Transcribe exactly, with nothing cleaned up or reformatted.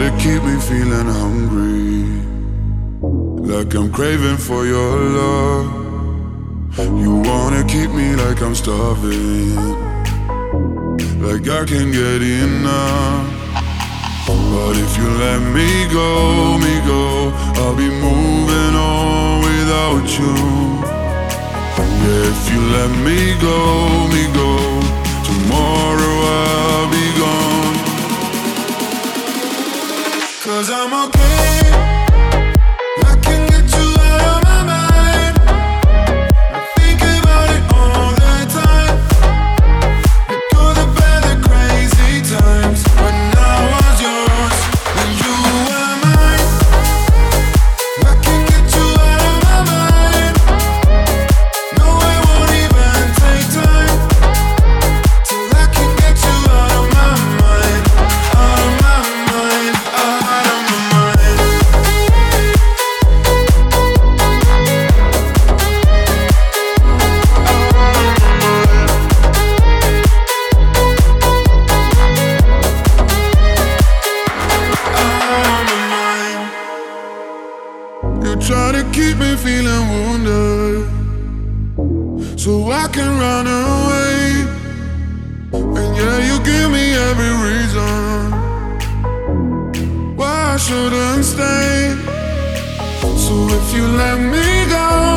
to keep me feeling hungry, like I'm craving for your love. You wanna keep me like I'm starving, like I can't get enough. But if you let me go, me go, I'll be moving on without you. Yeah, if you let me go, me go, tomorrow I'll be gone. 'Cause I'm okay, I can get you out of my mind. I think about it all the time. The good, the bad, the crazy times when I was yours, when you were mine. I can get you out of my mind. No, it won't even take time till I can get you out of my mind, out of my mind, out of my mind. You try to keep me feeling wounded, so I can run away. And yeah, you give me every reason why I shouldn't stay. So if you let me go,